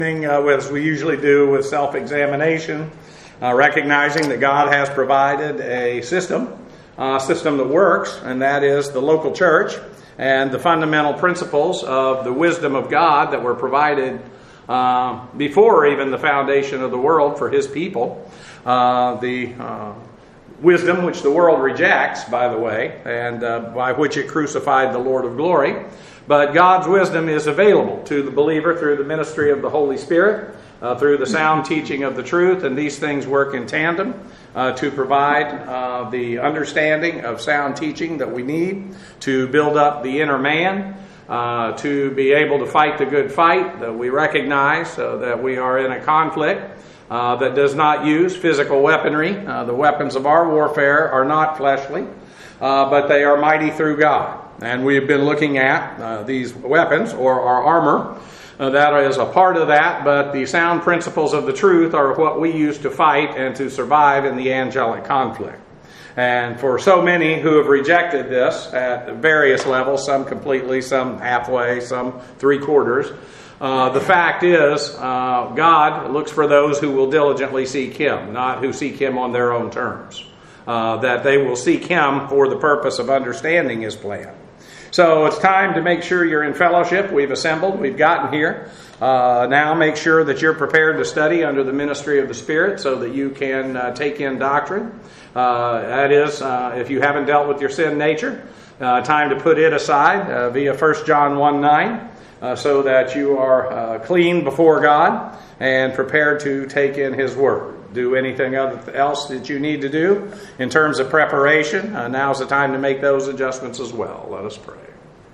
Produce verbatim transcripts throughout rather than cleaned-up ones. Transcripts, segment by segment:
Uh, as we usually do with self-examination, uh, recognizing that God has provided a system, a system that works, and that is the local church, and the fundamental principles of the wisdom of God that were provided uh, before even the foundation of the world for His people. Uh, the uh, wisdom which the world rejects, by the way, and uh, by which it crucified the Lord of glory. But God's wisdom is available to the believer through the ministry of the Holy Spirit, uh, through the sound teaching of the truth, and these things work in tandem uh, to provide uh, the understanding of sound teaching that we need to build up the inner man, uh, to be able to fight the good fight that we recognize uh, that we are in a conflict uh, that does not use physical weaponry. Uh, the weapons of our warfare are not fleshly, uh, but they are mighty through God. And we have been looking at uh, these weapons, or our armor. Uh, that is a part of that, but the sound principles of the truth are what we use to fight and to survive in the angelic conflict. And for so many who have rejected this at various levels, some completely, some halfway, some three quarters, uh, the fact is uh, God looks for those who will diligently seek Him, not who seek Him on their own terms. Uh, that they will seek Him for the purpose of understanding His plan. So it's time to make sure you're in fellowship. We've assembled. We've gotten here. Uh, now make sure that you're prepared to study under the ministry of the Spirit so that you can uh, take in doctrine. Uh, that is, uh, if you haven't dealt with your sin nature, uh, time to put it aside uh, via First John one nine uh, so that you are uh, clean before God and prepared to take in His Word. Do anything else that you need to do in terms of preparation. Uh, now's the time to make those adjustments as well. Let us pray.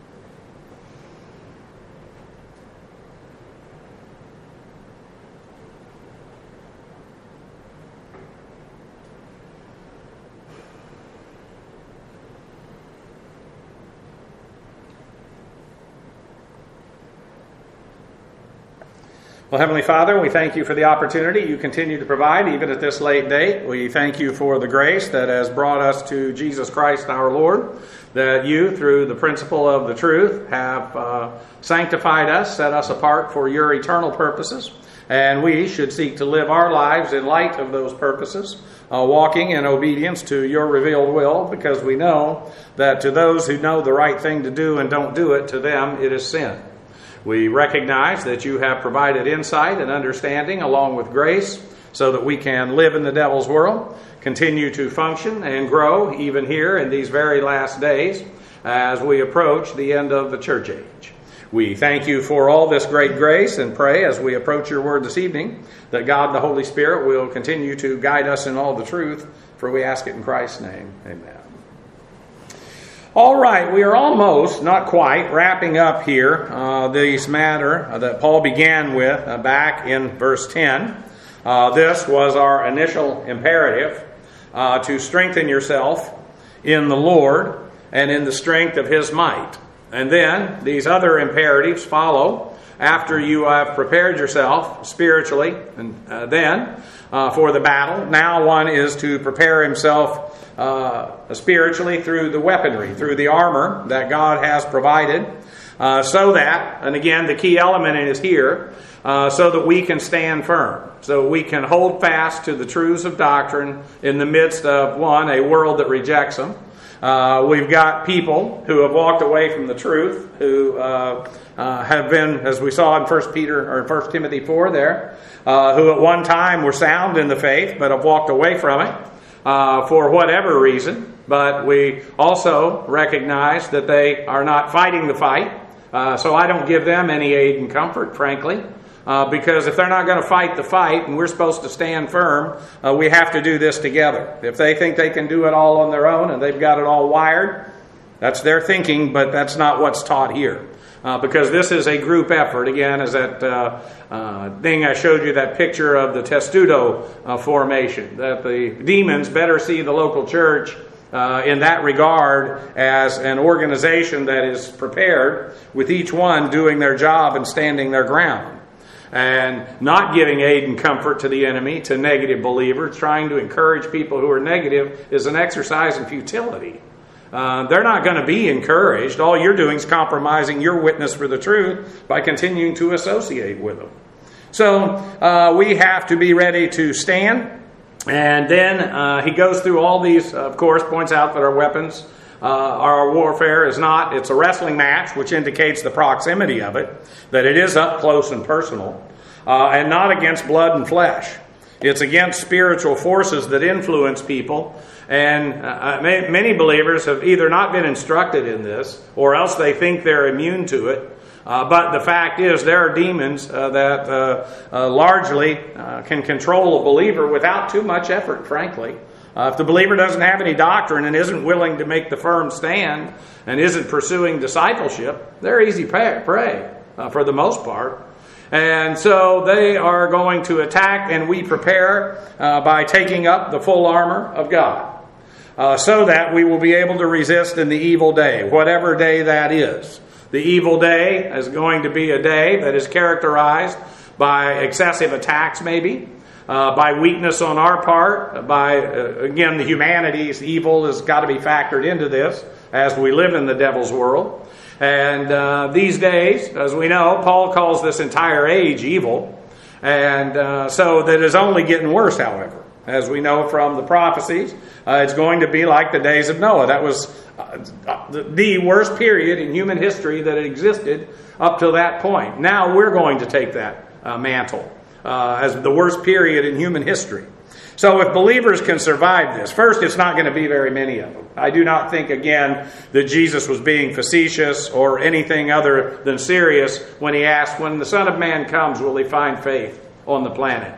Well, Heavenly Father, we thank You for the opportunity You continue to provide even at this late date. We thank You for the grace that has brought us to Jesus Christ our Lord, that You, through the principle of the truth, have uh, sanctified us, set us apart for Your eternal purposes, and we should seek to live our lives in light of those purposes, uh, walking in obedience to Your revealed will, because we know that to those who know the right thing to do and don't do it, to them it is sin. We recognize that You have provided insight and understanding along with grace so that we can live in the devil's world, continue to function and grow even here in these very last days as we approach the end of the church age. We thank You for all this great grace and pray as we approach Your word this evening that God the Holy Spirit will continue to guide us in all the truth, for we ask it in Christ's name. Amen. All right, we are almost, not quite, wrapping up here uh, this matter that Paul began with uh, back in verse ten. Uh, this was our initial imperative, uh, to strengthen yourself in the Lord and in the strength of His might. And then these other imperatives follow after you have prepared yourself spiritually and uh, then uh, for the battle. Now one is to prepare himself Uh, spiritually through the weaponry, through the armor that God has provided, uh, so that, and again the key element is here, uh, so that we can stand firm, so we can hold fast to the truths of doctrine in the midst of, one, a world that rejects them. Uh, we've got people who have walked away from the truth, who uh, uh, have been, as we saw in First Peter or First Timothy four there, uh, who at one time were sound in the faith, but have walked away from it. Uh, for whatever reason, but we also recognize that they are not fighting the fight. Uh, so I don't give them any aid and comfort, frankly, uh, because if they're not going to fight the fight and we're supposed to stand firm, uh, we have to do this together. If they think they can do it all on their own and they've got it all wired, that's their thinking, but that's not what's taught here. Uh, because this is a group effort. Again, as that uh, uh, thing I showed you, that picture of the testudo uh, formation, that the demons better see the local church uh, in that regard as an organization that is prepared, with each one doing their job and standing their ground, and not giving aid and comfort to the enemy, to negative believers. Trying to encourage people who are negative is an exercise in futility. Uh, they're not going to be encouraged. All you're doing is compromising your witness for the truth by continuing to associate with them. So uh, we have to be ready to stand. And then uh, he goes through all these, of course, points out that our weapons, uh, our warfare is not, it's a wrestling match, which indicates the proximity of it, that it is up close and personal, uh, and not against blood and flesh. It's against spiritual forces that influence people. And uh, many believers have either not been instructed in this, or else they think they're immune to it. Uh, but the fact is, there are demons uh, that uh, uh, largely uh, can control a believer without too much effort, frankly. Uh, if the believer doesn't have any doctrine and isn't willing to make the firm stand and isn't pursuing discipleship, they're easy prey uh, for the most part. And so they are going to attack, and we prepare uh, by taking up the full armor of God, uh, so that we will be able to resist in the evil day, whatever day that is. The evil day is going to be a day that is characterized by excessive attacks, maybe, uh, by weakness on our part, by, uh, again, the humanity's evil has got to be factored into this as we live in the devil's world. And uh, these days, as we know, Paul calls this entire age evil. And uh, so that is only getting worse, however. As we know from the prophecies, uh, it's going to be like the days of Noah. That was uh, the, the worst period in human history that existed up to that point. Now we're going to take that uh, mantle uh, as the worst period in human history. So if believers can survive this, first, it's not going to be very many of them. I do not think, again, that Jesus was being facetious or anything other than serious when he asked, when the Son of Man comes, will he find faith on the planet?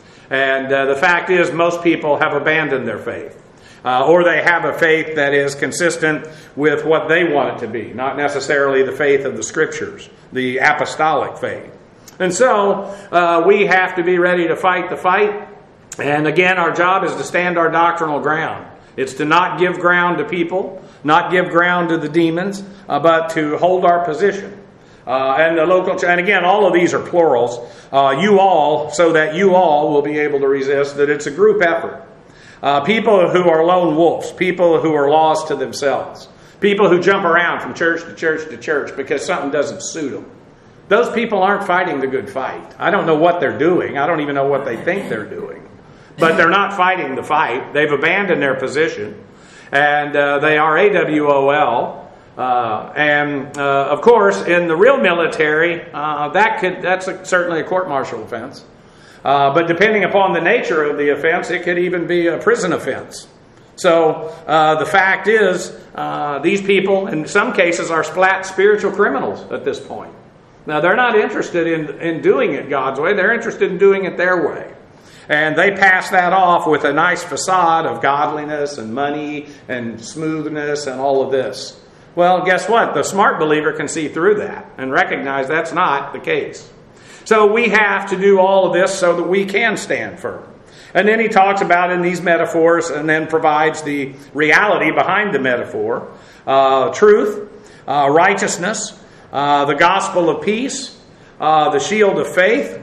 And uh, the fact is, most people have abandoned their faith. Uh, or they have a faith that is consistent with what they want it to be, not necessarily the faith of the Scriptures, the apostolic faith. And so uh, we have to be ready to fight the fight. And again, our job is to stand our doctrinal ground. It's to not give ground to people, not give ground to the demons, uh, but to hold our position. Uh, and the local, and again, all of these are plurals. Uh, you all, so that you all will be able to resist. That it's a group effort. Uh, people who are lone wolves, people who are lost to themselves, people who jump around from church to church to church because something doesn't suit them. Those people aren't fighting the good fight. I don't know what they're doing. I don't even know what they think they're doing. But they're not fighting the fight. They've abandoned their position. And uh, they are A W O L. Uh, and, uh, of course, in the real military, uh, that could that's a, certainly a court-martial offense. Uh, but depending upon the nature of the offense, it could even be a prison offense. So uh, the fact is, uh, these people, in some cases, are flat spiritual criminals at this point. Now, they're not interested in, in doing it God's way. They're interested in doing it their way. And they pass that off with a nice facade of godliness and money and smoothness and all of this. Well, guess what? The smart believer can see through that and recognize that's not the case. So we have to do all of this so that we can stand firm. And then he talks about in these metaphors and then provides the reality behind the metaphor. Uh, truth, uh, righteousness, uh, the gospel of peace, uh, the shield of faith,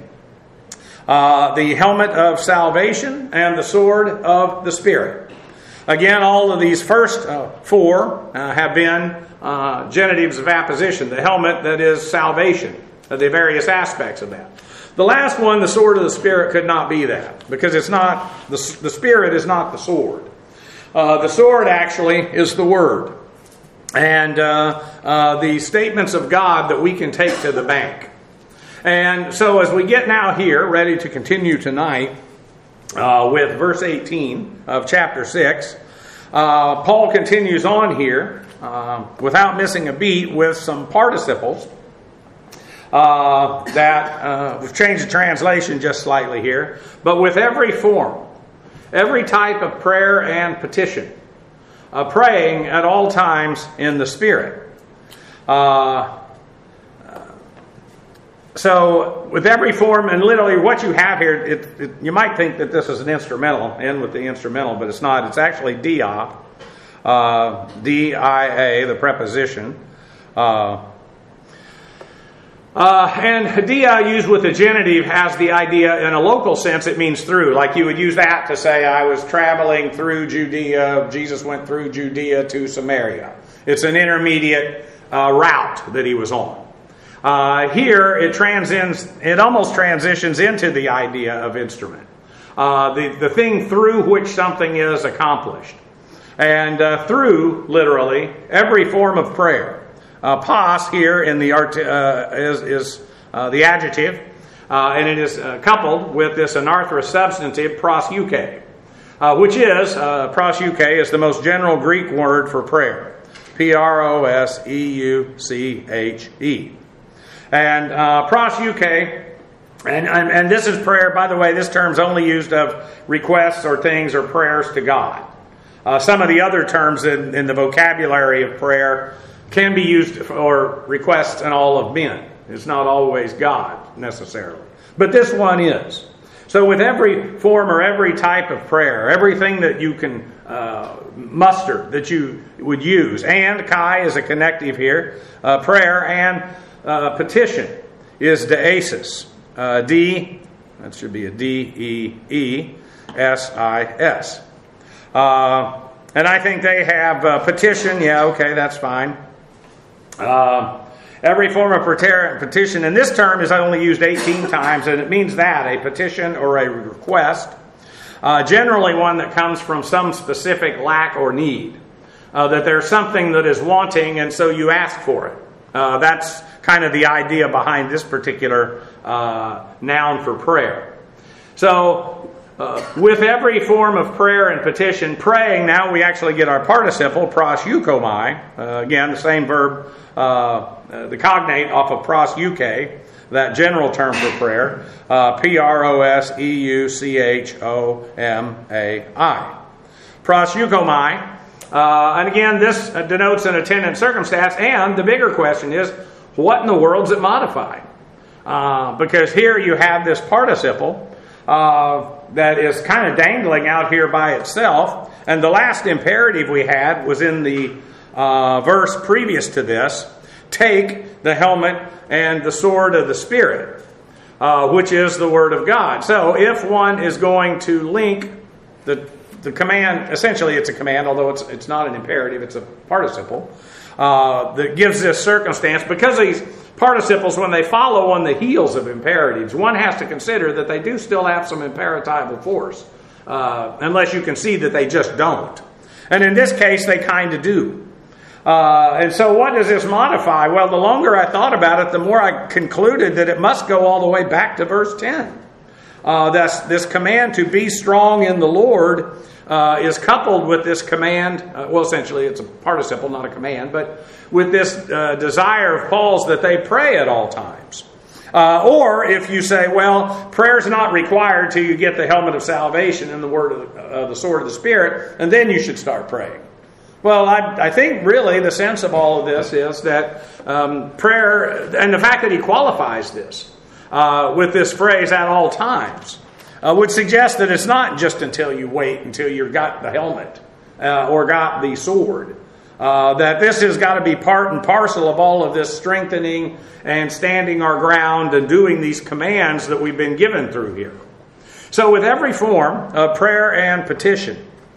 uh, the helmet of salvation, and the sword of the Spirit. Again, all of these first uh, four uh, have been uh, genitives of apposition. The helmet, that is salvation, uh, the various aspects of that. The last one, the sword of the Spirit, could not be that, because it's not the, the Spirit is not the sword. Uh, the sword actually is the Word. And uh, uh, the statements of God that we can take to the bank. And so as we get now here, ready to continue tonight, Uh, with verse eighteen of chapter six, uh, Paul continues on here uh, without missing a beat with some participles uh, that uh, we've changed the translation just slightly here, but with every form, every type of prayer and petition, uh, praying at all times in the Spirit. Uh, So, with every form, and literally what you have here, it, it, you might think that this is an instrumental, in with the instrumental, but it's not. It's actually dia, uh, D I A, the preposition. Uh, uh, and dia, used with the genitive, has the idea, in a local sense, it means through. Like you would use that to say, I was traveling through Judea, Jesus went through Judea to Samaria. It's an intermediate uh, route that he was on. Uh, here, it transcends, it almost transitions into the idea of instrument. Uh, the, the thing through which something is accomplished. And uh, through, literally, every form of prayer. Uh, pas here in the art, uh, is, is uh, the adjective, uh, and it is uh, coupled with this anarthrous substantive proseuche, uh, which is, uh, proseuche is the most general Greek word for prayer. P R O S E U C H E. And uh, proseuche, and, and, and this is prayer, by the way, this term's only used of requests or things or prayers to God. Uh, some of the other terms in, in the vocabulary of prayer can be used for requests and all of men. It's not always God, necessarily. But this one is. So with every form or every type of prayer, everything that you can uh, muster, that you would use, and Kai is a connective here, uh, prayer and uh, petition is deesis. Uh, D, that should be a D E E S I S. Uh, and I think they have uh, petition. Yeah, okay, that's fine. Uh, every form of petition, and this term is only used eighteen times, and it means that, a petition or a request. Uh, generally one that comes from some specific lack or need. Uh, that there's something that is wanting, and so you ask for it. Uh, that's kind of the idea behind this particular uh, noun for prayer. So, uh, with every form of prayer and petition, praying, now we actually get our participle, proseuchomai. Uh, again, the same verb, uh, uh, the cognate off of proseuche, that general term for prayer. Uh, P R O S E U C H O M A I. Proseuchomai. Uh, and again, this denotes an attendant circumstance, and the bigger question is, what in the world is it modifying? Uh, because here you have this participle uh, that is kind of dangling out here by itself, and the last imperative we had was in the uh, verse previous to this, take the helmet and the sword of the Spirit, uh, which is the Word of God. So if one is going to link the The command, essentially it's a command, although it's it's not an imperative, it's a participle, uh, that gives this circumstance. Because these participles, when they follow on the heels of imperatives, one has to consider that they do still have some imperatival force, uh, unless you can see that they just don't. And in this case, they kind of do. Uh, and so what does this modify? Well, the longer I thought about it, the more I concluded that it must go all the way back to verse ten. Uh, that's, this command to be strong in the Lord uh, is coupled with this command, uh, well, essentially it's a participle, not a command, but with this uh, desire of Paul's that they pray at all times. Uh, or if you say, well, prayer is not required till you get the helmet of salvation and the word of the, uh, the sword of the Spirit, and then you should start praying. Well, I, I think really the sense of all of this is that um, prayer, and the fact that he qualifies this, Uh, with this phrase at all times, uh, would suggest that it's not just until you wait until you've got the helmet uh, or got the sword. Uh, that this has got to be part and parcel of all of this strengthening and standing our ground and doing these commands that we've been given through here. So with every form of prayer and petition,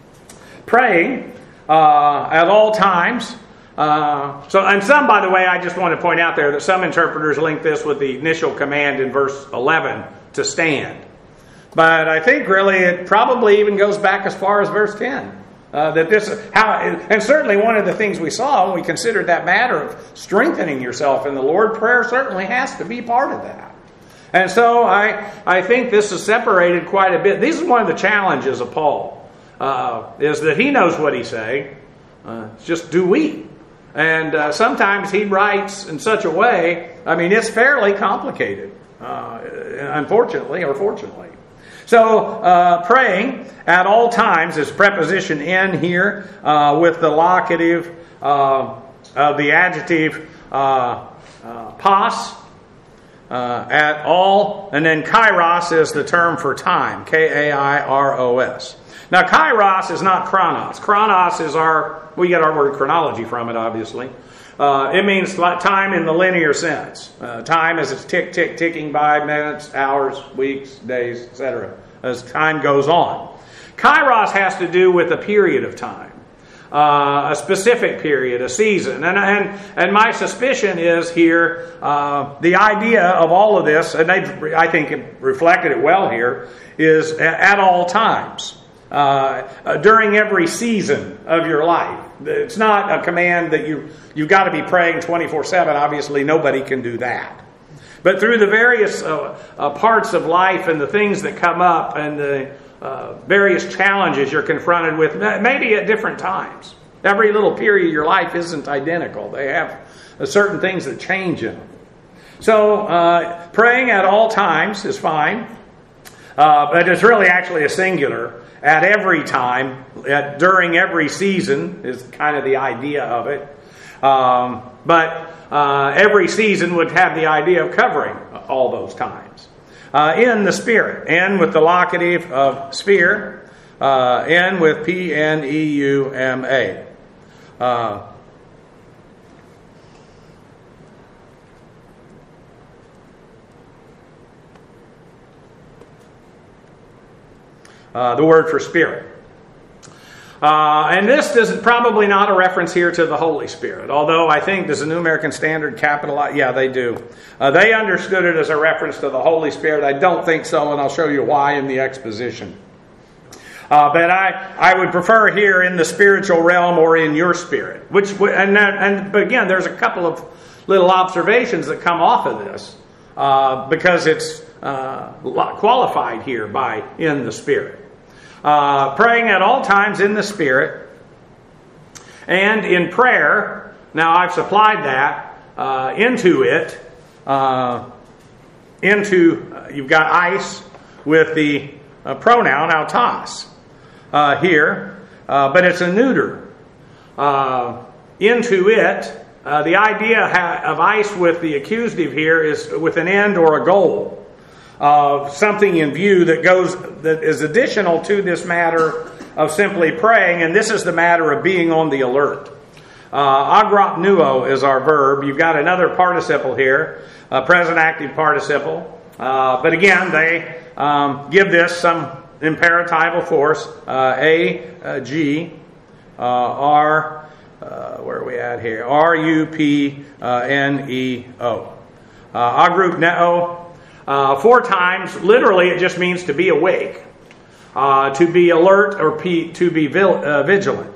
praying uh, at all times. Uh, so, and some, by the way, I just want to point out there that some interpreters link this with the initial command in verse eleven to stand. But I think really it probably even goes back as far as verse ten. Uh, that this, how, and certainly one of the things we saw when we considered that matter of strengthening yourself in the Lord, prayer certainly has to be part of that. And so I, I think this is separated quite a bit. This is one of the challenges of Paul, uh, is that he knows what he's saying. Uh, it's just do we. And uh, sometimes he writes in such a way, I mean, it's fairly complicated, uh, unfortunately or fortunately. So, uh, praying at all times is preposition in here uh, with the locative uh, of the adjective uh, uh, pas, uh, at all, and then kairos is the term for time, K A I R O S. Now, kairos is not chronos. Chronos is our, we get our word chronology from it, obviously. Uh, it means time in the linear sense. Uh, time as it's tick, tick, ticking by minutes, hours, weeks, days, et cetera, as time goes on. Kairos has to do with a period of time. uh, a specific period, a season. And, and, and my suspicion is here, uh, the idea of all of this, and they, I think it reflected it well here, is at all times. Uh, uh, during every season of your life. It's not a command that you, you've got to be praying twenty-four seven. Obviously, nobody can do that. But through the various uh, uh, parts of life and the things that come up and the uh, various challenges you're confronted with, maybe at different times. Every little period of your life isn't identical. They have uh, certain things that change in them. So, uh, praying at all times is fine. Uh, but it's really actually a singular. At every time, at, during every season is kind of the idea of it. Um, but uh, every season would have the idea of covering all those times. Uh, in the Spirit, N with the locative of sphere, uh, N with P N E U M A. Uh, Uh, the word for Spirit. Uh, and this is probably not a reference here to the Holy Spirit, although I think, does the New American Standard capitalize? Yeah, they do. Uh, they understood it as a reference to the Holy Spirit. I don't think so, and I'll show you why in the exposition. Uh, but I, I would prefer here in the spiritual realm or in your spirit. Which and that, and but again, there's a couple of little observations that come off of this uh, because it's uh, qualified here by in the Spirit. Uh, praying at all times in the Spirit and in prayer. Now I've supplied that uh, into it. Uh, into uh, you've got ice with the uh, pronoun autos uh, here, uh, but it's a neuter. Uh, into it, uh, the idea of ice with the accusative here is with an end or a goal. Of something in view that goes that is additional to this matter of simply praying, and this is the matter of being on the alert. Uh, agropnuo is our verb. You've got another participle here, a present active participle. Uh, but again, they um, give this some imperatival force. Uh, a, uh, G, uh, R, uh, where are we at here? R U P N E O. Uh, agrupneo. Uh, four times, literally, it just means to be awake, uh, to be alert, or p- to be vil- uh, vigilant.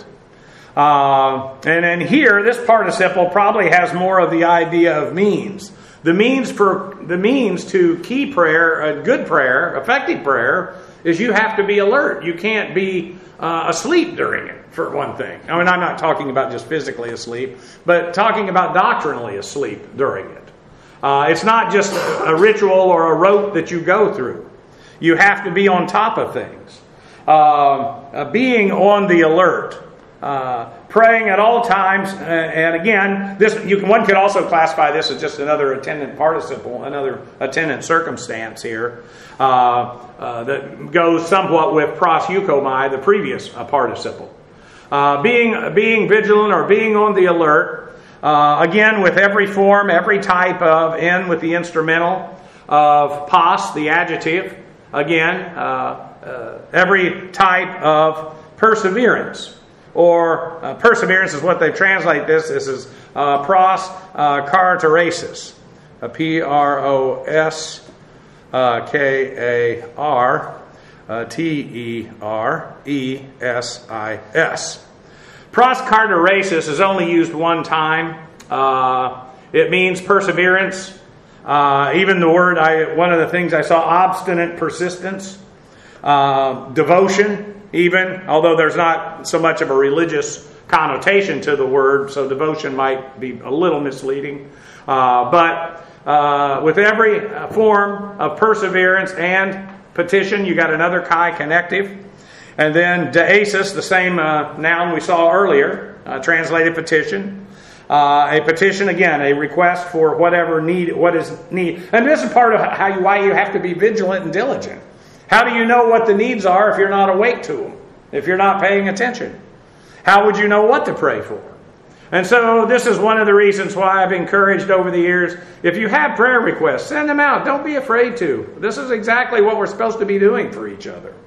Uh, and then here, this participle probably has more of the idea of means. The means for the means to key prayer, a good prayer, effective prayer, is you have to be alert. You can't be uh, asleep during it, for one thing. I mean, I'm not talking about just physically asleep, but talking about doctrinally asleep during it. Uh, it's not just a ritual or a rote that you go through. You have to be on top of things. Uh, uh, being on the alert. Uh, praying at all times. Uh, and again, this you can, one could also classify this as just another attendant participle, another attendant circumstance here. Uh, uh, that goes somewhat with prosukomai, the previous uh, participle. Uh, being, being vigilant or being on the alert. Uh, again, with every form, every type of, N with the instrumental, of pos, the adjective. Again, uh, uh, every type of perseverance. Or uh, perseverance is what they translate this. This is uh, pros uh, karteresis. Uh, P R O S K A R T E R E S I S. Proskarteresis is only used one time. Uh, it means perseverance. Uh, even the word, I one of the things I saw, obstinate persistence. Uh, devotion, even, although there's not so much of a religious connotation to the word, so devotion might be a little misleading. Uh, but uh, with every form of perseverance and petition, you got another chi connective. And then deasis, the same uh, noun we saw earlier, uh, translated petition. Uh, a petition, again, a request for whatever need, what is need. And this is part of how you, why you have to be vigilant and diligent. How do you know what the needs are if you're not awake to them? If you're not paying attention? How would you know what to pray for? And so this is one of the reasons why I've encouraged over the years, if you have prayer requests, send them out. Don't be afraid to. This is exactly what we're supposed to be doing for each other.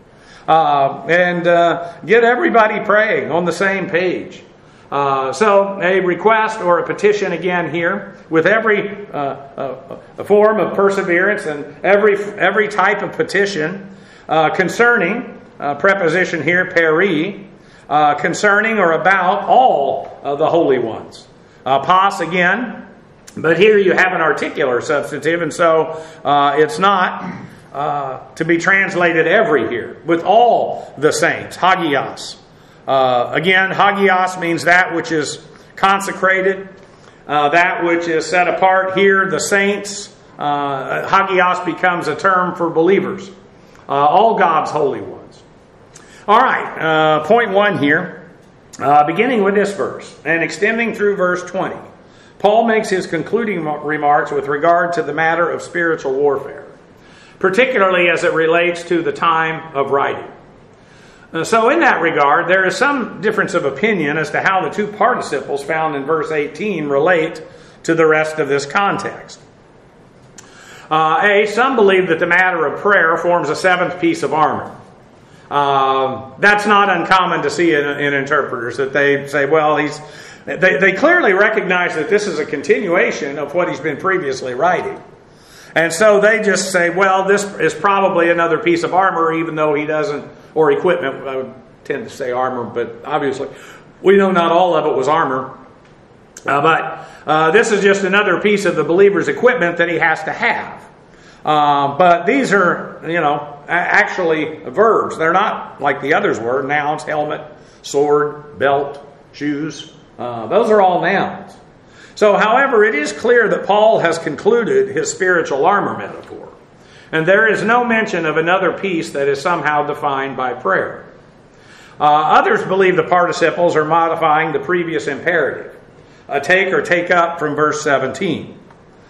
uh, and uh, get everybody praying on the same page. Uh, so a request or a petition again here with every uh, uh, a form of perseverance and every every type of petition uh, concerning uh, preposition here peri uh, concerning or about all of the holy ones. Uh, pas again, but here you have an articular substantive, and so uh, it's not uh, to be translated every here with all the saints. Hagios. Uh, again, hagios means that which is consecrated, uh, that which is set apart. Here, the saints. Uh, hagios becomes a term for believers, uh, all God's holy ones. All right, uh, point one here, uh, beginning with this verse and extending through verse twenty. Paul makes his concluding remarks with regard to the matter of spiritual warfare, particularly as it relates to the time of writing. So in that regard, there is some difference of opinion as to how the two participles found in verse eighteen relate to the rest of this context. Uh, A, some believe that the matter of prayer forms a seventh piece of armor. Uh, that's not uncommon to see in, in interpreters, that they say, well, he's they, they clearly recognize that this is a continuation of what he's been previously writing. And so they just say, well, this is probably another piece of armor, even though he doesn't, or equipment. I would tend to say armor, but obviously we know not all of it was armor. Uh, but uh, this is just another piece of the believer's equipment that he has to have. Uh, but these are, you know, actually verbs. They're not like the others were, nouns, helmet, sword, belt, shoes. Uh, those are all nouns. So, however, it is clear that Paul has concluded his spiritual armor metaphor. And there is no mention of another piece that is somehow defined by prayer. Uh, others believe the participles are modifying the previous imperative. Uh, take or take up from verse seventeen.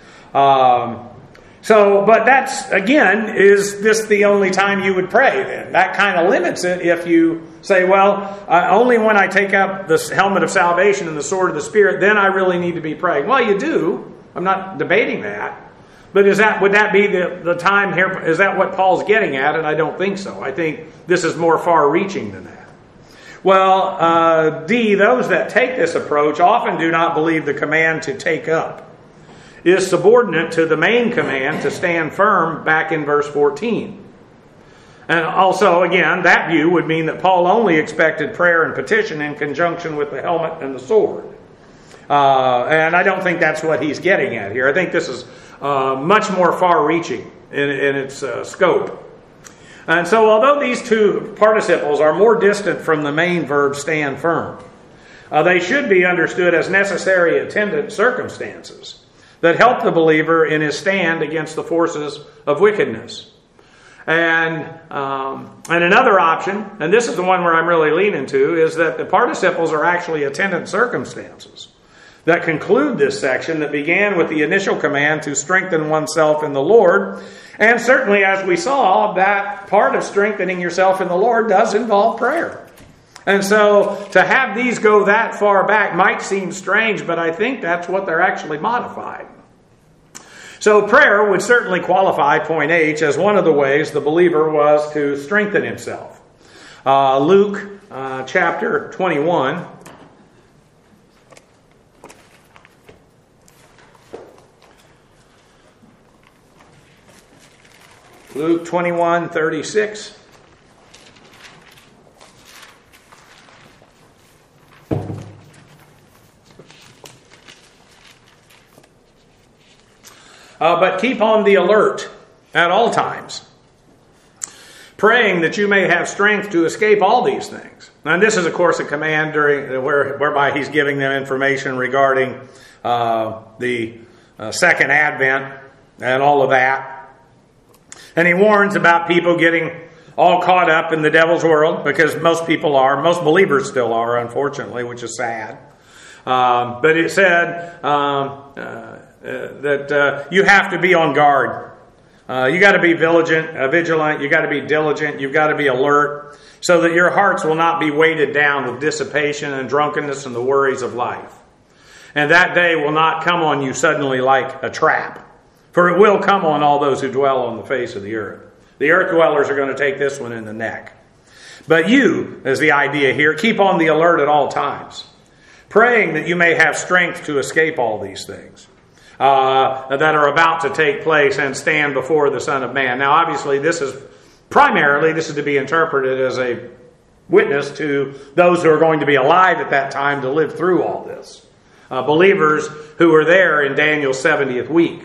Um, so, but that's, again, is this the only time you would pray then? That kind of limits it if you say, well, uh, only when I take up the helmet of salvation and the sword of the Spirit, then I really need to be praying. Well, you do. I'm not debating that. But is that would that be the, the time here? Is that what Paul's getting at? And I don't think so. I think this is more far-reaching than that. Well, uh, D, those that take this approach often do not believe the command to take up is subordinate to the main command to stand firm back in verse fourteen. And also, again, that view would mean that Paul only expected prayer and petition in conjunction with the helmet and the sword. Uh, and I don't think that's what he's getting at here. I think this is uh, much more far-reaching in, in its uh, scope. And so although these two participles are more distant from the main verb stand firm, uh, they should be understood as necessary attendant circumstances that help the believer in his stand against the forces of wickedness. And um, and another option, and this is the one where I'm really leaning to, is that the participles are actually attendant circumstances that conclude this section that began with the initial command to strengthen oneself in the Lord. And certainly, as we saw, that part of strengthening yourself in the Lord does involve prayer. And so to have these go that far back might seem strange, but I think that's what they're actually modifying. So prayer would certainly qualify, point H, as one of the ways the believer was to strengthen himself. Uh, Luke uh, chapter twenty-one. Luke twenty-one thirty-six. Uh, but keep on the alert at all times, praying that you may have strength to escape all these things. And this is, of course, a command during where, whereby he's giving them information regarding uh, the uh, second advent and all of that. And he warns about people getting all caught up in the devil's world, because most people are, most believers still are, unfortunately, which is sad. Um, but it said um, uh, Uh, that uh, you have to be on guard. Uh, you got to be vigilant, uh, vigilant. You got to be diligent. You've got to be alert, so that your hearts will not be weighted down with dissipation and drunkenness and the worries of life. And that day will not come on you suddenly like a trap, for it will come on all those who dwell on the face of the earth. The earth dwellers are going to take this one in the neck. But you, is the idea here, keep on the alert at all times, praying that you may have strength to escape all these things uh, that are about to take place and stand before the Son of Man. Now, obviously, this is primarily, this is to be interpreted as a witness to those who are going to be alive at that time to live through all this. Uh, believers who were there in Daniel's seventieth week.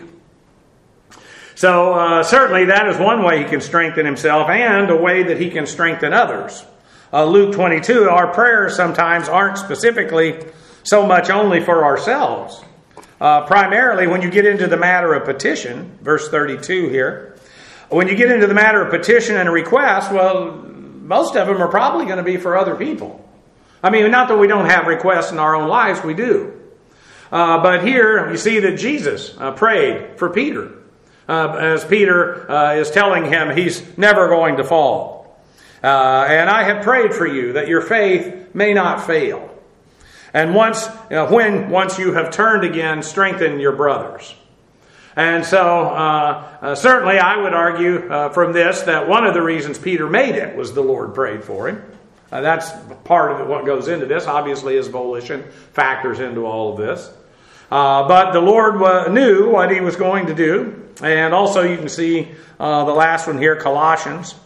So uh, certainly that is one way he can strengthen himself and a way that he can strengthen others. Uh, Luke twenty-two, our prayers sometimes aren't specifically so much only for ourselves. Uh, primarily when you get into the matter of petition, verse thirty-two here, when you get into the matter of petition and request, well, most of them are probably going to be for other people. I mean, not that we don't have requests in our own lives, we do. Uh, but here you see that Jesus uh, prayed for Peter. Uh, as Peter uh, is telling him he's never going to fall. Uh, and I have prayed for you that your faith may not fail. And once, you know, when once you have turned again, strengthen your brothers. And so uh, uh, certainly I would argue uh, from this that one of the reasons Peter made it was the Lord prayed for him. Uh, that's part of it, what goes into this. Obviously his volition factors into all of this. Uh, but the Lord wa- knew what he was going to do. And also you can see uh, the last one here, Colossians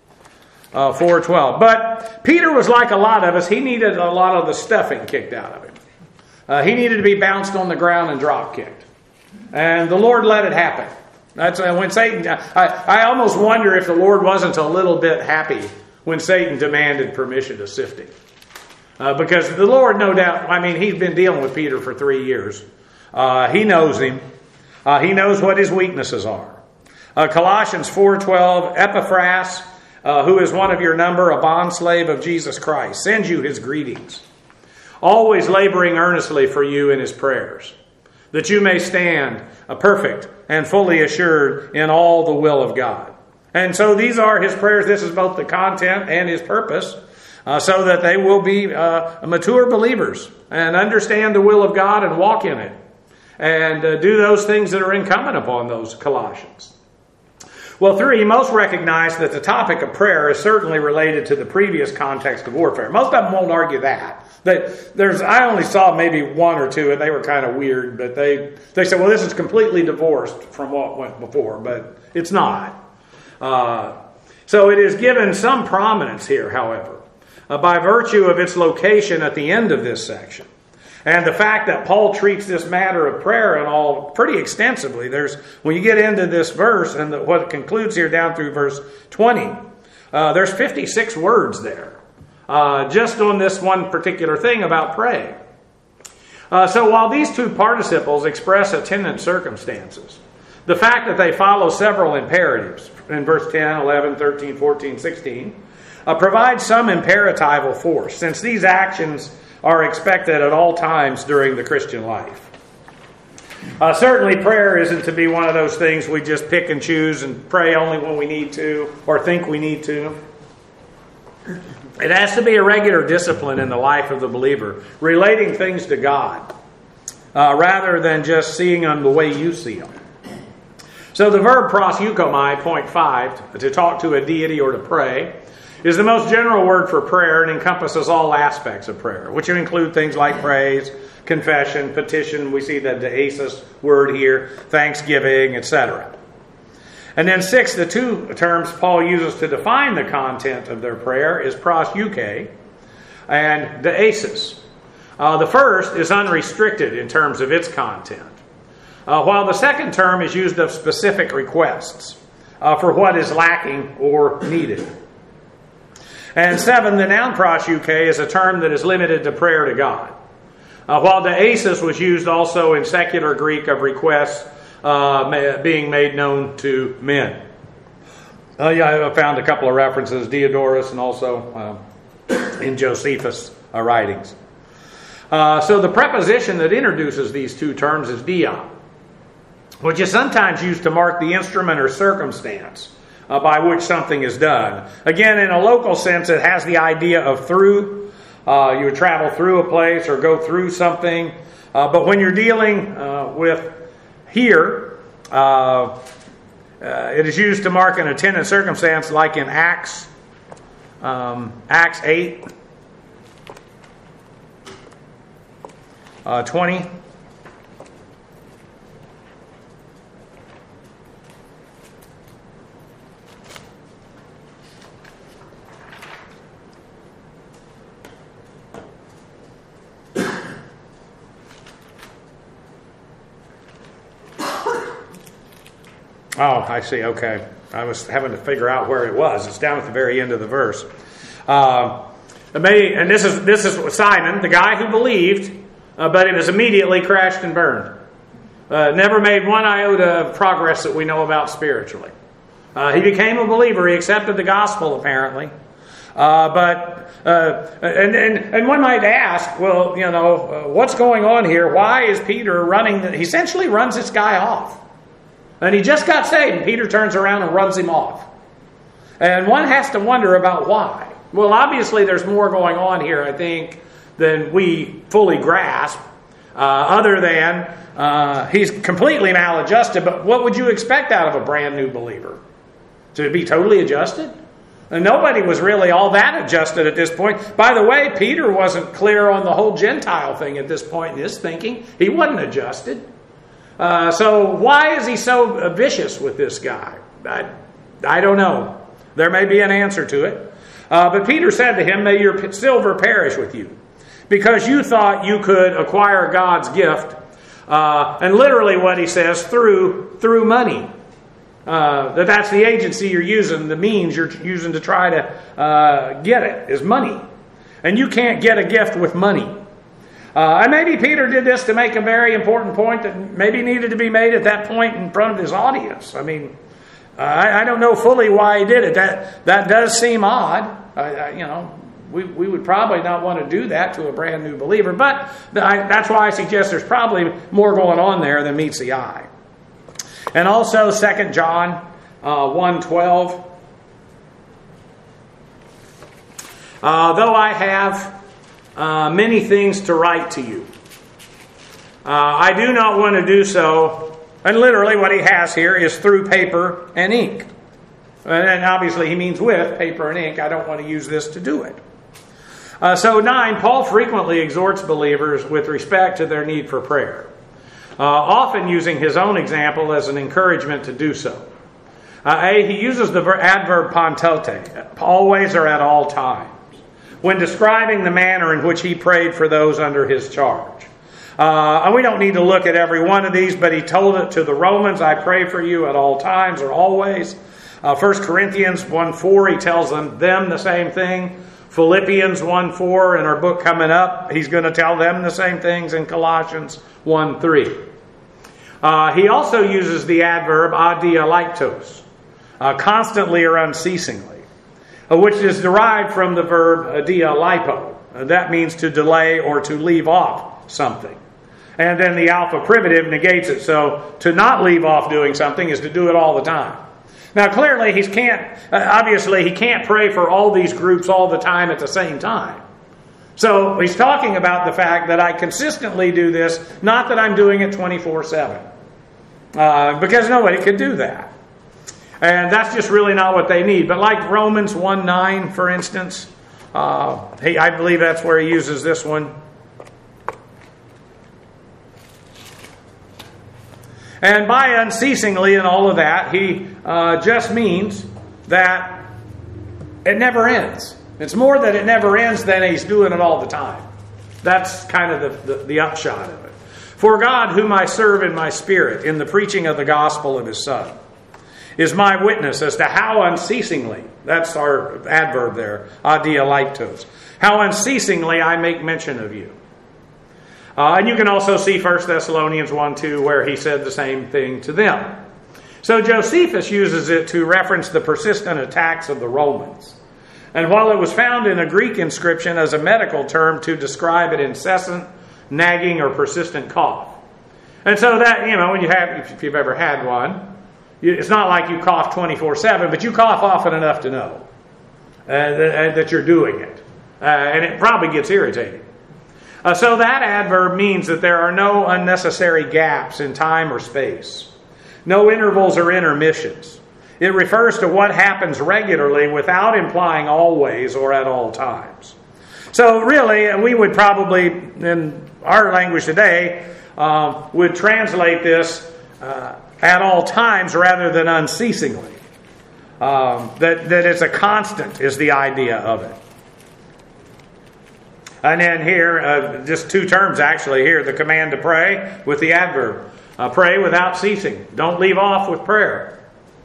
uh, four twelve. But Peter was like a lot of us. He needed a lot of the stuffing kicked out of him. Uh, he needed to be bounced on the ground and drop kicked. And the Lord let it happen. That's uh, when Satan... I, I almost wonder if the Lord wasn't a little bit happy when Satan demanded permission to sift him. Uh, because the Lord, no doubt... I mean, he's been dealing with Peter for three years. Uh, he knows him. Uh, he knows what his weaknesses are. Uh, Colossians four twelve, Epaphras, uh, who is one of your number, a bondslave of Jesus Christ, sends you his greetings, always laboring earnestly for you in his prayers, that you may stand uh, perfect and fully assured in all the will of God. And so these are his prayers. This is both the content and his purpose, uh, so that they will be uh, mature believers and understand the will of God and walk in it. And uh, do those things that are incumbent upon those Colossians. Well, three, most recognize that the topic of prayer is certainly related to the previous context of warfare. Most of them won't argue that. That there's, I only saw maybe one or two, and they were kind of weird, but they, they said, well, this is completely divorced from what went before, but it's not. Uh, so it is given some prominence here, however, uh, by virtue of its location at the end of this section. And the fact that Paul treats this matter of prayer and all pretty extensively. There's, when you get into this verse and the, what it concludes here down through verse twenty, uh, there's fifty-six words there. Uh, just on this one particular thing about praying. Uh, so while these two participles express attendant circumstances, the fact that they follow several imperatives in verse ten, eleven, thirteen, fourteen, sixteen, uh, provides some imperatival force, since these actions are expected at all times during the Christian life. Uh, certainly prayer isn't to be one of those things we just pick and choose and pray only when we need to or think we need to. It has to be a regular discipline in the life of the believer, relating things to God, uh, rather than just seeing them the way you see them. So the verb proseuchomai, point five, to talk to a deity or to pray, is the most general word for prayer and encompasses all aspects of prayer, which include things like praise, confession, petition. We see the deesis word here, thanksgiving, et cetera. And then six, the two terms Paul uses to define the content of their prayer is proseuche and deesis. Uh, the first is unrestricted in terms of its content, uh, while the second term is used of specific requests uh, for what is lacking or needed. And seven, the noun proseuche is a term that is limited to prayer to God. Uh, while deesis was used also in secular Greek of requests uh, being made known to men. Uh, yeah, I found a couple of references, Diodorus and also uh, in Josephus' uh, writings. Uh, so the preposition that introduces these two terms is dia, which is sometimes used to mark the instrument or circumstance Uh, by which something is done. Again, in a local sense, it has the idea of through. Uh, you would travel through a place or go through something. Uh, but when you're dealing uh, with here, uh, uh, it is used to mark an attendant circumstance like in Acts um, Acts eight, uh, twenty. Oh, I see. Okay. I was having to figure out where it was. It's down at the very end of the verse. Uh, and this is this is Simon, the guy who believed, uh, but it was immediately crashed and burned. Uh, never made one iota of progress that we know about spiritually. Uh, he became a believer. He accepted the gospel, apparently. Uh, but uh, and, and and one might ask, well, you know, uh, what's going on here? Why is Peter running? The, he essentially runs this guy off. And he just got saved, and Peter turns around and runs him off. And one has to wonder about why. Well, obviously there's more going on here, I think, than we fully grasp, uh, other than uh, he's completely maladjusted. But what would you expect out of a brand new believer? To be totally adjusted? And nobody was really all that adjusted at this point. By the way, Peter wasn't clear on the whole Gentile thing at this point in his thinking. He wasn't adjusted. Uh, so why is he so vicious with this guy? I, I don't know. There may be an answer to it. Uh, but Peter said to him, "May your silver perish with you, because you thought you could acquire God's gift." Uh, and literally what he says, through through money. Uh, that that's the agency you're using, the means you're using to try to uh, get it, is money. And you can't get a gift with money. Uh, and maybe Peter did this to make a very important point that maybe needed to be made at that point in front of his audience. I mean, uh, I, I don't know fully why he did it. That that does seem odd. Uh, I, you know, we, we would probably not want to do that to a brand new believer. But I, that's why I suggest there's probably more going on there than meets the eye. And also Second John uh, one twelve. Uh, though I have Uh, many things to write to you, uh, I do not want to do so. And literally what he has here is through paper and ink. And obviously he means with paper and ink. I don't want to use this to do it. Uh, so nine, Paul frequently exhorts believers with respect to their need for prayer, uh, often using his own example as an encouragement to do so. Uh, A, he uses the adverb pantote, always or at all times, when describing the manner in which he prayed for those under his charge. Uh, and we don't need to look at every one of these, but he told it to the Romans, "I pray for you at all times," or always. Uh, First Corinthians one four, he tells them, them the same thing. Philippians one four, in our book coming up, he's going to tell them the same things in Colossians one three. Uh, he also uses the adverb adialektos, uh, constantly or unceasingly, which is derived from the verb dialipo. That means to delay or to leave off something. And then the alpha privative negates it. So to not leave off doing something is to do it all the time. Now clearly he can't, obviously he can't pray for all these groups all the time at the same time. So he's talking about the fact that I consistently do this, not that I'm doing it twenty-four seven. Uh, because nobody could do that. And that's just really not what they need. But like Romans one nine, for instance, uh, he, I believe that's where he uses this one. And by unceasingly and all of that, he uh, just means that it never ends. It's more that it never ends than he's doing it all the time. That's kind of the, the, the upshot of it. For God, whom I serve in my spirit, in the preaching of the gospel of his Son, is my witness as to how unceasingly, that's our adverb there, adialektos, how unceasingly I make mention of you. Uh, and you can also see First Thessalonians one two, where he said the same thing to them. So Josephus uses it to reference the persistent attacks of the Romans. And while it was found in a Greek inscription as a medical term to describe an incessant, nagging, or persistent cough. And so that, you know, when you have, if you've ever had one, it's not like you cough twenty-four seven, but you cough often enough to know uh, that, that you're doing it. Uh, and it probably gets irritating. Uh, so that adverb means that there are no unnecessary gaps in time or space. No intervals or intermissions. It refers to what happens regularly without implying always or at all times. So really, we would probably, in our language today, uh, would translate this uh, at all times rather than unceasingly. Um, that, that it's a constant is the idea of it. And then here, uh, just two terms actually here, the command to pray with the adverb. Uh, pray without ceasing. Don't leave off with prayer.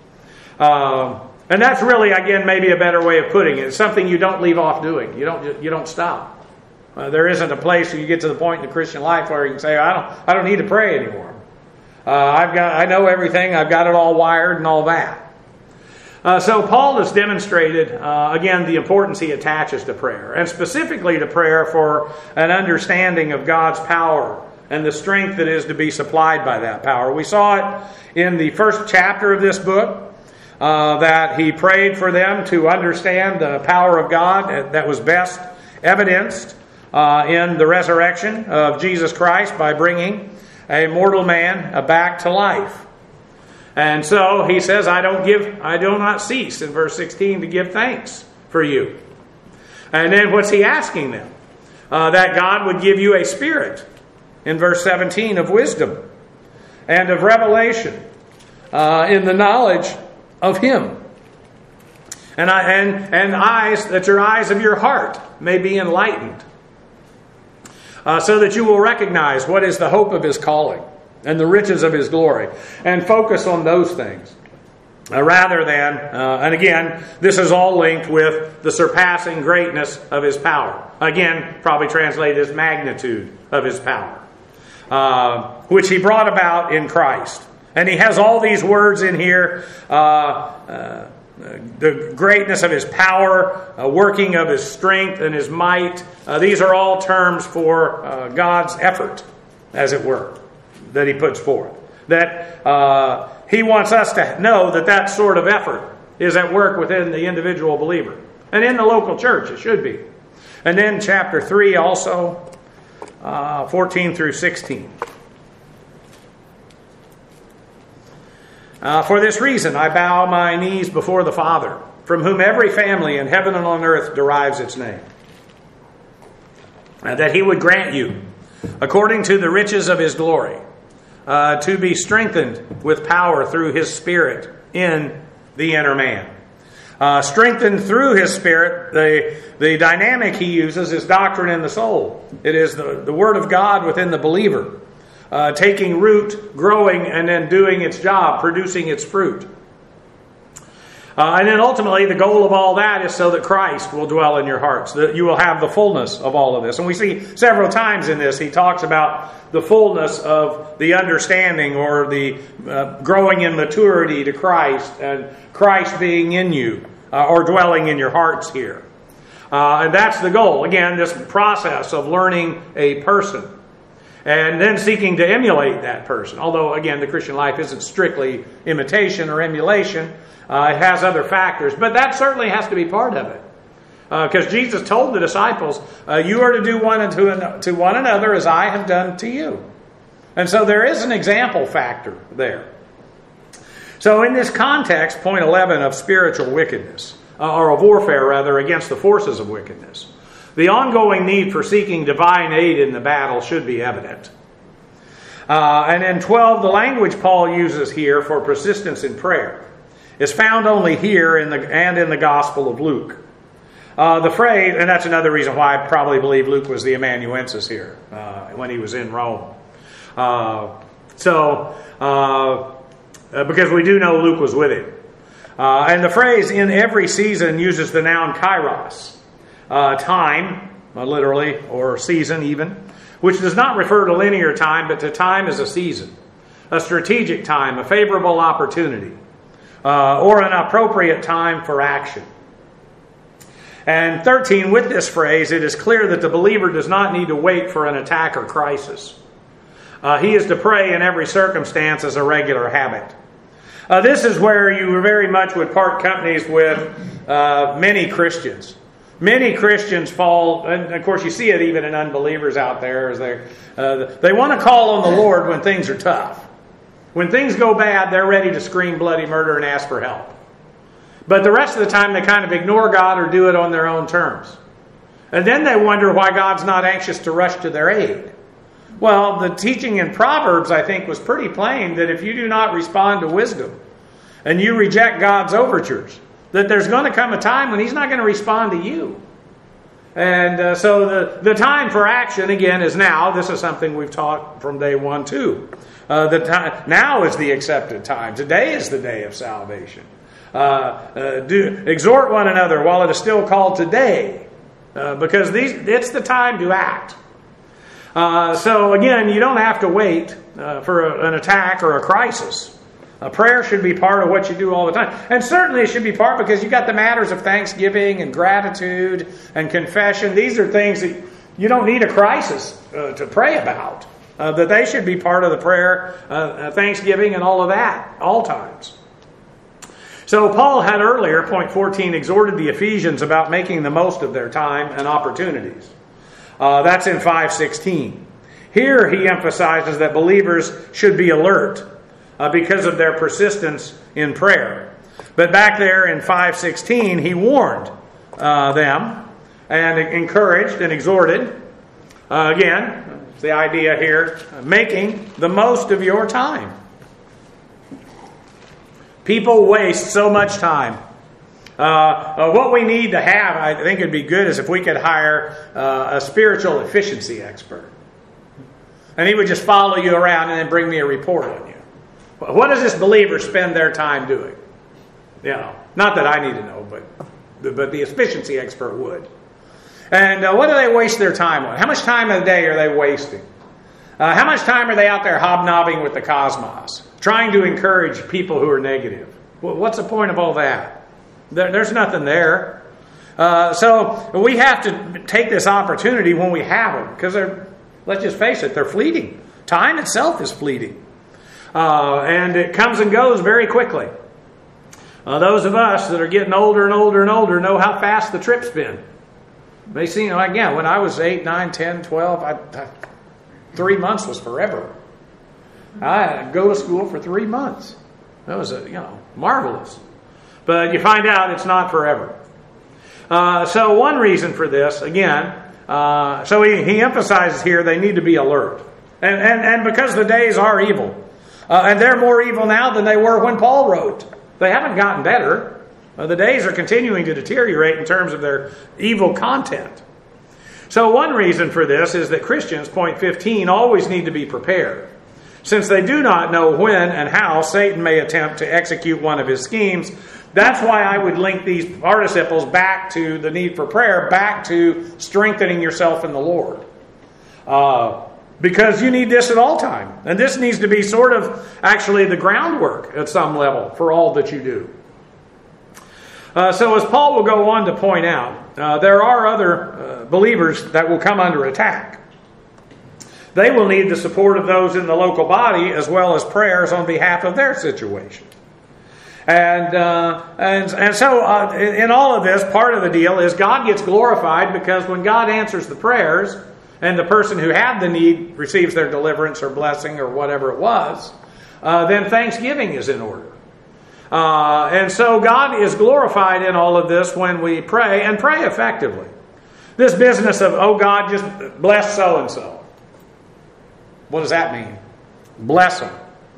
Um, and that's really, again, maybe a better way of putting it. It's something you don't leave off doing. You don't. You don't stop. Uh, there isn't a place where you get to the point in the Christian life where you can say, "I don't. I don't need to pray anymore. Uh, I've got. I know everything. I've got it all wired and all that." Uh, so Paul has demonstrated uh, again the importance he attaches to prayer, and specifically to prayer for an understanding of God's power and the strength that is to be supplied by that power. We saw it in the first chapter of this book. Uh, that he prayed for them to understand the power of God that was best evidenced uh, in the resurrection of Jesus Christ by bringing a mortal man uh, back to life. And so he says, I don't give, I do not cease, in verse sixteen, to give thanks for you. And then what's he asking them? Uh, that God would give you a spirit, in verse seventeen, of wisdom and of revelation uh, in the knowledge of Him. And, I, and, and eyes, that your eyes of your heart may be enlightened. Uh, so that you will recognize what is the hope of His calling and the riches of His glory. And focus on those things. Uh, rather than, uh, and again, this is all linked with the surpassing greatness of His power. Again, probably translated as magnitude of His power. Uh, which He brought about in Christ. And he has all these words in here. Uh, uh, the greatness of His power, uh, working of His strength and His might. Uh, these are all terms for uh, God's effort, as it were, that He puts forth. That uh, He wants us to know that that sort of effort is at work within the individual believer. And in the local church, it should be. And then chapter three also, uh, fourteen through sixteen. Uh, for this reason, I bow my knees before the Father, from whom every family in heaven and on earth derives its name, and that He would grant you, according to the riches of His glory, uh, to be strengthened with power through His Spirit in the inner man. Uh, strengthened through His Spirit, the, the dynamic He uses is doctrine in the soul. It is the, the Word of God within the believer. Uh, taking root, growing, and then doing its job, producing its fruit. Uh, and then ultimately, the goal of all that is so that Christ will dwell in your hearts, that you will have the fullness of all of this. And we see several times in this, he talks about the fullness of the understanding or the uh, growing in maturity to Christ, and Christ being in you, uh, or dwelling in your hearts here. Uh, and that's the goal. Again, this process of learning a person. And then seeking to emulate that person. Although, again, the Christian life isn't strictly imitation or emulation. Uh, it has other factors. But that certainly has to be part of it. Because uh, Jesus told the disciples, uh, you are to do one to, to one another as I have done to you. And so there is an example factor there. So in this context, point eleven of spiritual wickedness, uh, or of warfare rather, against the forces of wickedness. The ongoing need for seeking divine aid in the battle should be evident. Uh, and in twelve, the language Paul uses here for persistence in prayer is found only here in the, and in the Gospel of Luke. Uh, the phrase, and that's another reason why I probably believe Luke was the amanuensis here uh, when he was in Rome. Uh, so, uh, because we do know Luke was with him. Uh, and the phrase in every season uses the noun kairos. Uh, time, uh, literally, or season even, which does not refer to linear time, but to time as a season, a strategic time, a favorable opportunity, uh, or an appropriate time for action. And thirteen, with this phrase, it is clear that the believer does not need to wait for an attack or crisis. Uh, he is to pray in every circumstance as a regular habit. Uh, this is where you very much would part companies with uh, many Christians. Many Christians fall, and of course you see it even in unbelievers out there, as they uh, they want to call on the Lord when things are tough. When things go bad, they're ready to scream bloody murder and ask for help. But the rest of the time they kind of ignore God or do it on their own terms. And then they wonder why God's not anxious to rush to their aid. Well, the teaching in Proverbs, I think, was pretty plain that if you do not respond to wisdom and you reject God's overtures, that there's going to come a time when He's not going to respond to you. And uh, so the, the time for action, again, is now. This is something we've taught from day one, too. Uh, the time, now is the accepted time. Today is the day of salvation. Uh, uh, do, exhort one another while it is still called today. Uh, because these, it's the time to act. Uh, so again, you don't have to wait uh, for a, an attack or a crisis. A prayer should be part of what you do all the time. And certainly it should be part because you've got the matters of thanksgiving and gratitude and confession. These are things that you don't need a crisis uh, to pray about. Uh, that they should be part of the prayer, uh, thanksgiving and all of that, all times. So Paul had earlier, point fourteen, exhorted the Ephesians about making the most of their time and opportunities. Uh, that's in five sixteen. Here he emphasizes that believers should be alert uh, because of their persistence in prayer. But back there in five sixteen, he warned uh, them and encouraged and exhorted. Uh, again, the idea here, making the most of your time. People waste so much time. Uh, uh, what we need to have, I think it'd be good, is if we could hire uh, a spiritual efficiency expert. And he would just follow you around and then bring me a report on you. What does this believer spend their time doing? You know, not that I need to know, but, but the efficiency expert would. And uh, what do they waste their time on? How much time of the day are they wasting? Uh, how much time are they out there hobnobbing with the cosmos, trying to encourage people who are negative? Well, what's the point of all that? There, there's nothing there. Uh, so we have to take this opportunity when we have them, because let's just face it, they're fleeting. Time itself is fleeting. Uh, and it comes and goes very quickly. Uh, those of us that are getting older and older and older know how fast the trip's been. They see, you know, again, when I was eight, nine, ten, twelve, I, I, three months was forever. I go to school for three months. That was, a, you know, marvelous. But you find out it's not forever. Uh, so one reason for this, again, uh, so he, he emphasizes here they need to be alert. And, and, and because the days are evil. Uh, and they're more evil now than they were when Paul wrote. They haven't gotten better. Uh, the days are continuing to deteriorate in terms of their evil content. So one reason for this is that Christians, point fifteen, always need to be prepared. Since they do not know when and how Satan may attempt to execute one of his schemes, that's why I would link these participles back to the need for prayer, back to strengthening yourself in the Lord. Uh, because you need this at all time. And this needs to be sort of actually the groundwork at some level for all that you do. Uh, so as Paul will go on to point out, uh, there are other uh, believers that will come under attack. They will need the support of those in the local body as well as prayers on behalf of their situation. And uh, and and so uh, in, in all of this, part of the deal is God gets glorified because when God answers the prayers and the person who had the need receives their deliverance or blessing or whatever it was, uh, then thanksgiving is in order. Uh, and so God is glorified in all of this when we pray, and pray effectively. This business of, oh God, just bless so-and-so. What does that mean? Bless them.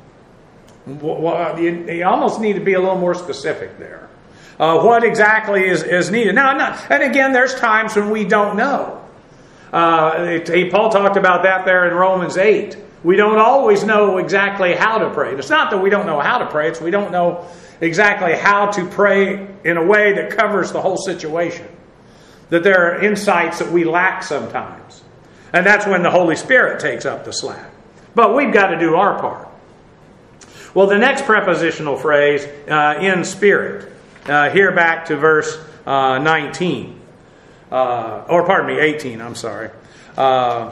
Well, you, you almost need to be a little more specific there. Uh, what exactly is, is needed? Now, not, and again, there's times when we don't know. Uh, it, Paul talked about that there in Romans eight. We don't always know exactly how to pray. It's not that we don't know how to pray. It's we don't know exactly how to pray in a way that covers the whole situation. That there are insights that we lack sometimes. And that's when the Holy Spirit takes up the slack. But we've got to do our part. Well, the next prepositional phrase, uh, in spirit. Uh, here back to verse uh, nineteen. Uh, or pardon me, eighteen, I'm sorry. Uh,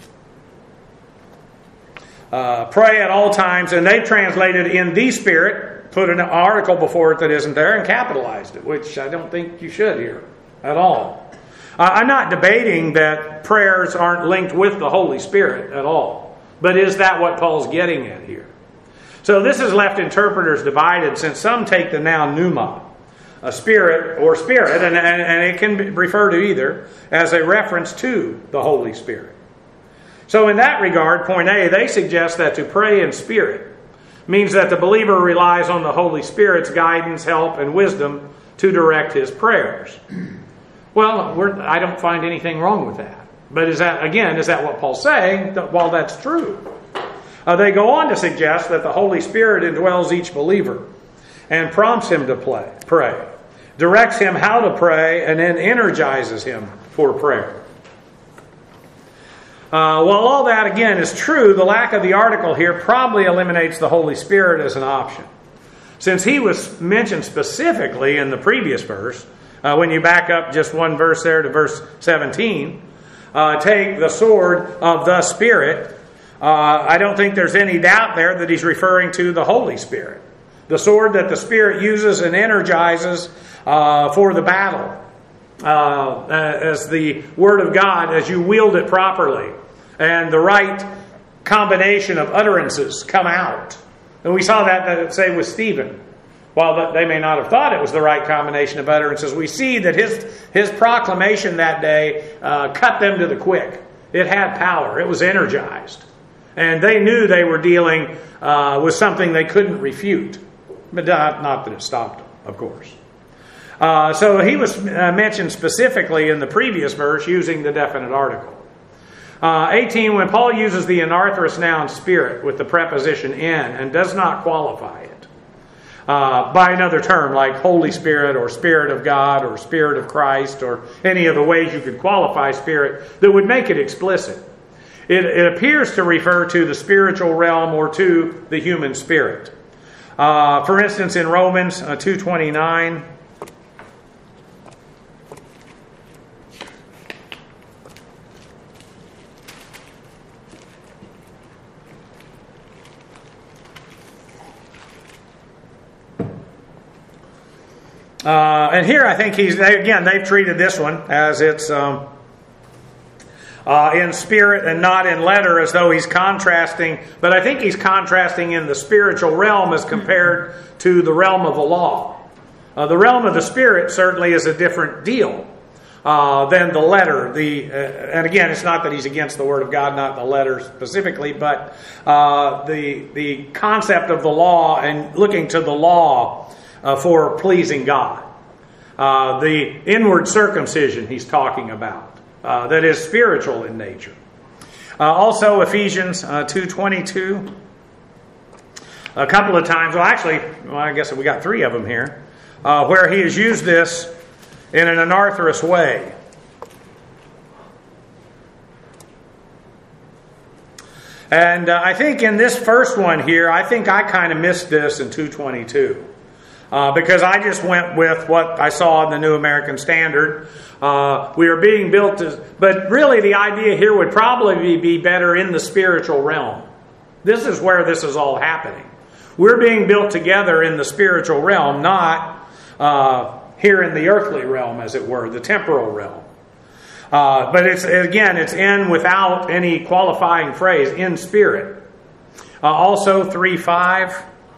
uh, pray at all times. And they translated in the Spirit, put an article before it that isn't there, and capitalized it, which I don't think you should here at all. Uh, I'm not debating that prayers aren't linked with the Holy Spirit at all. But is that what Paul's getting at here? So this has left interpreters divided, since some take the noun pneuma a spirit or spirit, and, and, and it can be, refer to either, as a reference to the Holy Spirit. So in that regard, point A, they suggest that to pray in spirit means that the believer relies on the Holy Spirit's guidance, help, and wisdom to direct his prayers. Well, we're, I don't find anything wrong with that. But is that, again, is that what Paul's saying? Well, that's true. Uh, they go on to suggest that the Holy Spirit indwells each believer and prompts him to play, pray, directs him how to pray, and then energizes him for prayer. Uh, while all that, again, is true, the lack of the article here probably eliminates the Holy Spirit as an option. Since he was mentioned specifically in the previous verse, uh, when you back up just one verse there to verse seventeen, uh, take the sword of the Spirit, uh, I don't think there's any doubt there that he's referring to the Holy Spirit. The sword that the Spirit uses and energizes uh, for the battle. Uh, as the Word of God, as you wield it properly, and the right combination of utterances come out. And we saw that, that say, with Stephen. While they may not have thought it was the right combination of utterances, we see that his, his proclamation that day uh, cut them to the quick. It had power. It was energized. And they knew they were dealing uh, with something they couldn't refute. But not, not that it stopped them, of course. Uh, so he was uh, mentioned specifically in the previous verse using the definite article. Uh, eighteen, when Paul uses the anarthrous noun spirit with the preposition in and does not qualify it uh, by another term like Holy Spirit or Spirit of God or Spirit of Christ or any of the ways you could qualify spirit that would make it explicit. It, it appears to refer to the spiritual realm or to the human spirit. Uh, for instance, in Romans uh, two twenty-nine, Uh, and here I think he's, they, again, they've treated this one as it's um, uh, in spirit and not in letter, as though he's contrasting. But I think he's contrasting in the spiritual realm as compared to the realm of the law. Uh, the realm of the spirit certainly is a different deal uh, than the letter. The uh, and again, it's not that he's against the Word of God, not the letter specifically, but uh, the the concept of the law and looking to the law Uh, for pleasing God. Uh, the inward circumcision he's talking about, uh, that is spiritual in nature. Uh, also Ephesians uh, two twenty-two. A couple of times, well actually, well, I guess we got three of them here, uh, where he has used this in an anarthrous way. And uh, I think in this first one here, I think I kind of missed this in two twenty-two. Uh, because I just went with what I saw in the New American Standard. Uh, we are being built to... But really the idea here would probably be better in the spiritual realm. This is where this is all happening. We're being built together in the spiritual realm, not uh, here in the earthly realm, as it were, the temporal realm. Uh, but it's again, it's in without any qualifying phrase, in spirit. Uh, also three five...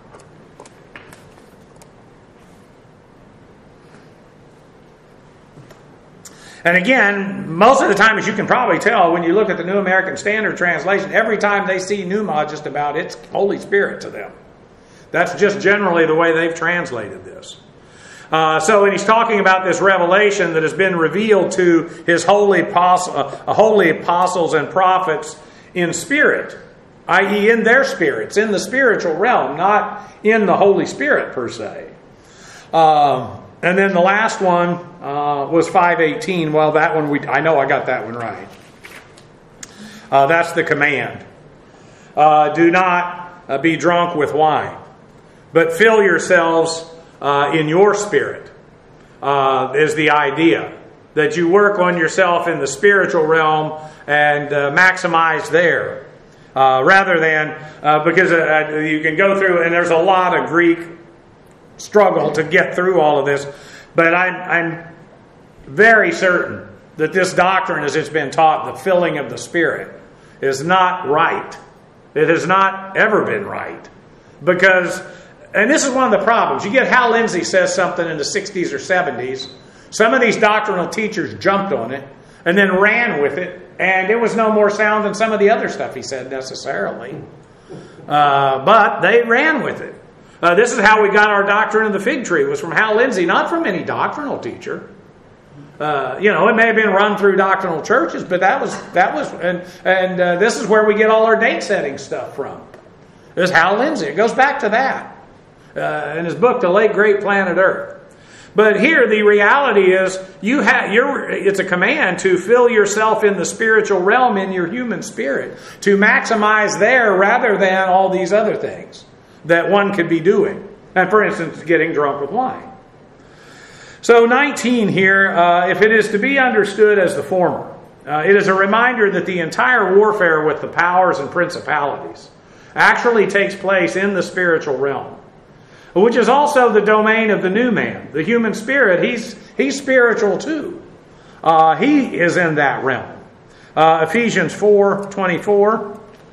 And again, most of the time, as you can probably tell, when you look at the New American Standard Translation, every time they see pneuma, just about, it's Holy Spirit to them. That's just generally the way they've translated this. Uh, so when he's talking about this revelation that has been revealed to his holy, apostle, uh, holy apostles and prophets in spirit, that is in their spirits, in the spiritual realm, not in the Holy Spirit per se. Um, and then the last one uh, was five eighteen. Well, that one, we I know I got that one right. Uh, that's the command. Uh, do not uh, be drunk with wine, but fill yourselves uh, in your spirit, uh, is the idea. That you work on yourself in the spiritual realm and uh, maximize there. Uh, rather than, uh, because uh, you can go through, and there's a lot of Greek struggle to get through all of this, but I'm, I'm very certain that this doctrine, as it's been taught, the filling of the Spirit, is not right. It has not ever been right. Because and this is one of the problems. You get Hal Lindsey says something in the sixties or seventies. Some of these doctrinal teachers jumped on it and then ran with it, and it was no more sound than some of the other stuff he said necessarily. Uh, but they ran with it. Uh, this is how we got our doctrine of the fig tree. It was from Hal Lindsey, not from any doctrinal teacher. Uh, you know, it may have been run through doctrinal churches, but that was that was, and and uh, this is where we get all our date setting stuff from. It was Hal Lindsey. It goes back to that uh, in his book, The Late Great Planet Earth. But here, the reality is, you have you're. It's a command to fill yourself in the spiritual realm in your human spirit, to maximize there rather than all these other things that one could be doing. And for instance, getting drunk with wine. So nineteen here, uh, if it is to be understood as the former, uh, it is a reminder that the entire warfare with the powers and principalities actually takes place in the spiritual realm, which is also the domain of the new man. The human spirit, he's he's spiritual too. Uh, he is in that realm. Uh, Ephesians four twenty-four.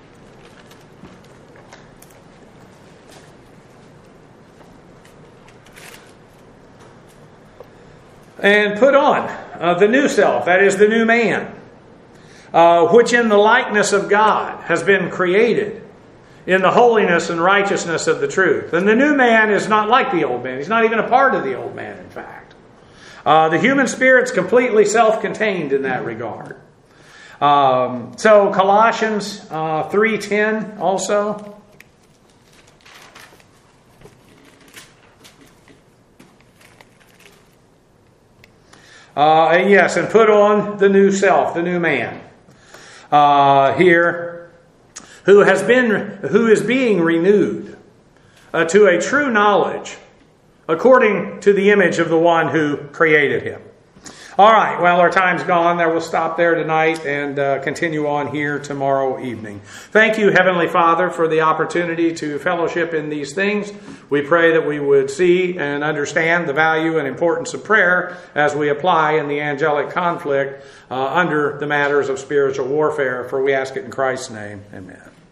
And put on uh, the new self, that is the new man, uh, which in the likeness of God has been created in the holiness and righteousness of the truth. And the new man is not like the old man. He's not even a part of the old man, in fact. Uh, the human spirit's completely self-contained in that regard. Um, so Colossians uh, three ten also. Uh, yes, and put on the new self, the new man. Uh, here, who has been, who is being renewed uh, to a true knowledge, according to the image of the one who created him. All right, well, our time's gone. There, we'll stop there tonight and uh, continue on here tomorrow evening. Thank you, Heavenly Father, for the opportunity to fellowship in these things. We pray that we would see and understand the value and importance of prayer as we apply in the angelic conflict uh, under the matters of spiritual warfare. For we ask it in Christ's name. Amen.